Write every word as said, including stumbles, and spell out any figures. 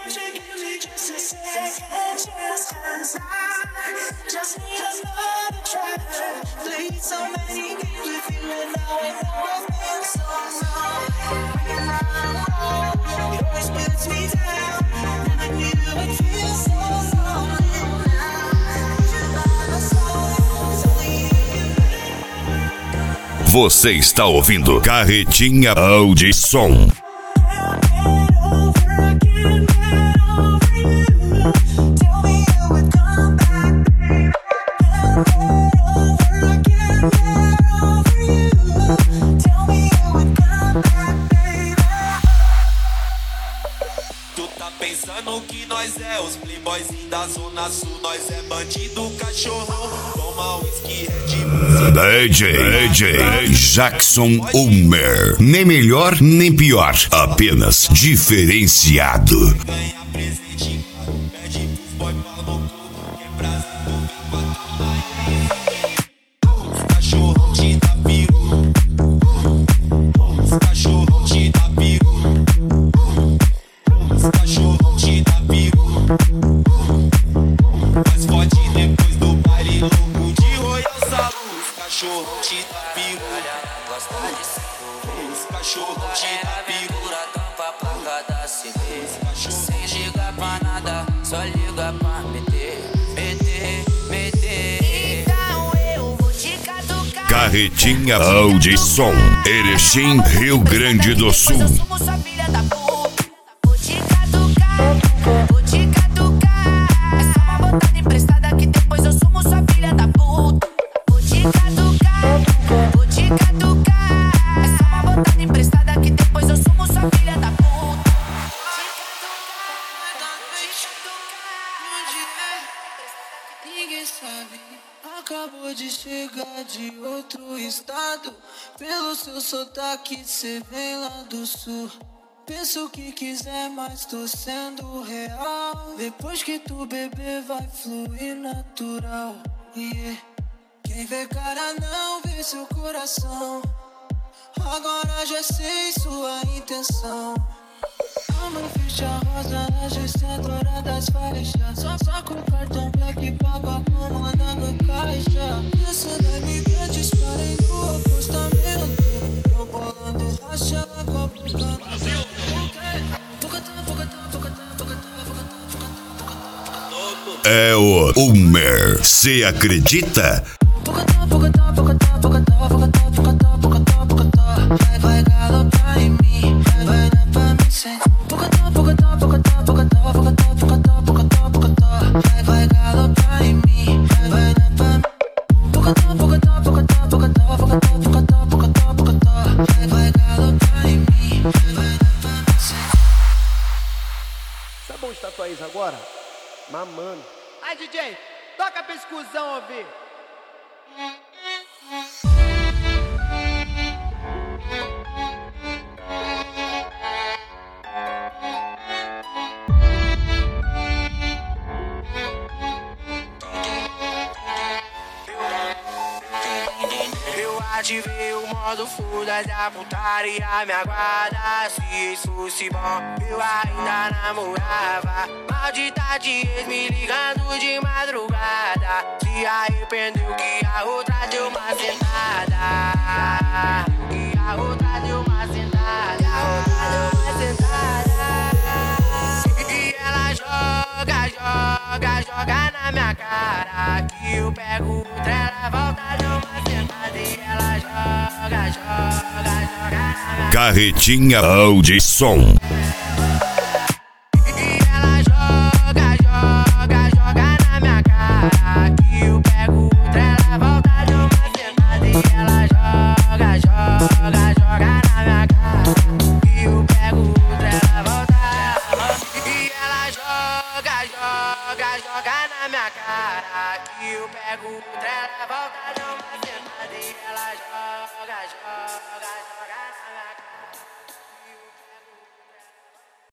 Would you give me just a second chance? 'Cause I just need another try. Played so many games with you and now I know I've been so wrong. When I'm wrong, it always puts me down. And I knew it would feel so lonely now. You by my side, it's only you. Você está ouvindo Carretinha Audição. Que nós é os playboys da zona sul, nós é bandido cachorrão, toma whisky Red Bull. D J, D J Jackson Ulmer, nem melhor nem pior, apenas diferenciado. Ganha presente, pede pros boy pra louco, que é Brasil, os cachorrão te dá piru, os cachorrão te dá piru, os cachorrão te dá piru. Mas pode depois do baile louco de Royal Salão. Os cachorrão te dá piru, os cachorrão te dá piru. Tampa pra cada C D. Sem giga pra nada, só liga pra meter, meter, meter. Então eu vou te catucar. Carretinha Audição, Erechim, Rio Grande do Sul. Eu sou sua filha da puta. Vou te catucar, vou te catucar. É só uma botada emprestada que depois eu sumo sua filha da puta. Vou te catucar, vou te catucar. É só uma botada emprestada que depois eu sumo sua filha da puta. Ninguém sabe, acabou de chegar de outro estado. Pelo seu sotaque, cê vem lá do sul. Pensa o que quiser, mas tô sendo real. Depois que tu beber, vai fluir natural. Yeah. Quem vê cara não vê seu coração. Agora já sei sua intenção. Ama ficha rosa na gestora das faixas. Só, só com cartão black paga comandando caixa. Essa da amiga disparei no apostamento. Tô bolando racha na copa. É o Ulmer, cê acredita? Vai, vai galopar em mim, vai dar pra mim sem. Vai, vai galopar em mim, vai dar pra mim. Vai, vai galopar em mim, vai dar pra mim sem. Sabe onde tá tua ex agora? Mamando. Ai, D J, toca pra exclusão ouvir. Ativei o modo full da putaria, me aguarda. Se isso fosse bom, eu ainda namorava. Maldita de ex me ligando de madrugada. Se arrependeu que a outra deu uma sentada. Que a outra deu uma sentada. Que a outra deu uma sentada. E ela joga, joga, joga na minha cara. Que eu pego outra, ela volta, deu uma sentada. E ela joga, joga, joga na minha Carretinha Audição. E ela joga, joga, joga na minha cara. Que eu pego outra, ela volta, deu uma sentada. E ela joga, joga, joga na minha cara. Que eu pego outra, ela volta. E ela joga, joga, joga na minha cara. Que eu pego outra, ela volta, deu uma sentada. E ela joga, joga, joga na minha cara.